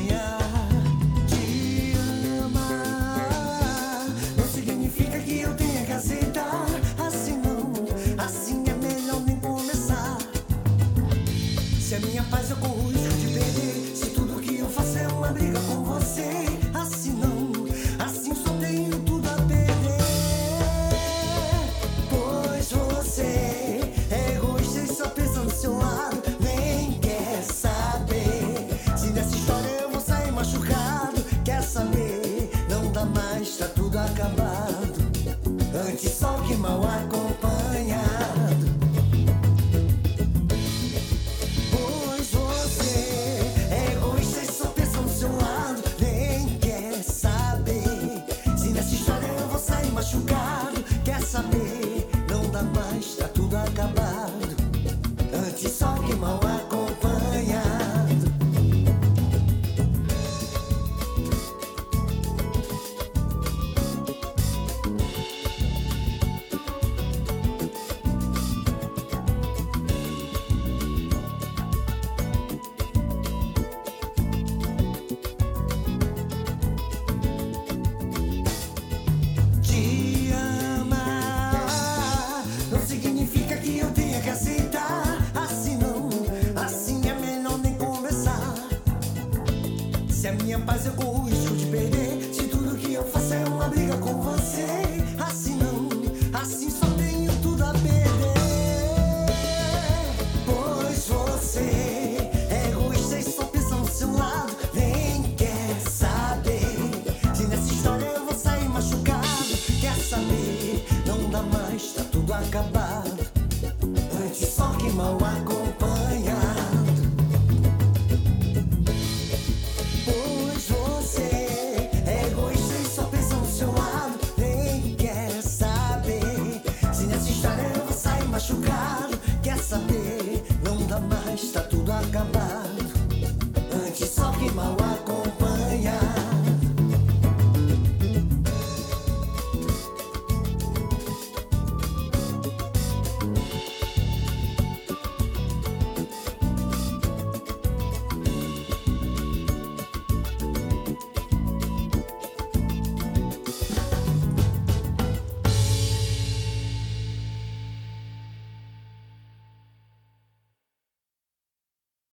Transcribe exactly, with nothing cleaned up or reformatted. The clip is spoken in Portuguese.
acompanhar. Te amar não significa que eu tenha que aceitar. Assim não, assim é melhor nem começar. Se a minha paz eu corro o risco de perder, se tudo que eu faço é uma briga com você, assim não, assim só tenho tudo a perder. Pois você é egoísta e só pensa no seu lado, nem quer saber se nessa história eu vou sair machucado. Quer saber? Não dá mais, tá tudo acabado. Antes só que mal acompanhado. Machucado, quer saber? Não dá mais, tá tudo acabado. Antes só que mal acompanhado. Te amar não significa que eu tenha que aceitar. Assim não, assim é melhor nem conversar. Se a minha paz eu corro o risco de perder, se tudo que eu faço é uma briga com você, assim não, assim só tenho tudo a perder. Pois você é egoísta e só pensa no seu lado, nem quer saber se nessa história eu vou sair machucado. Quer saber? Não dá mais, tá tudo acabado. Antes só que mal acompanhado. Pois você é egoísta e só pensa no seu lado, nem quer saber se nessa história eu vou sair machucado. Quer saber? Não dá mais, tá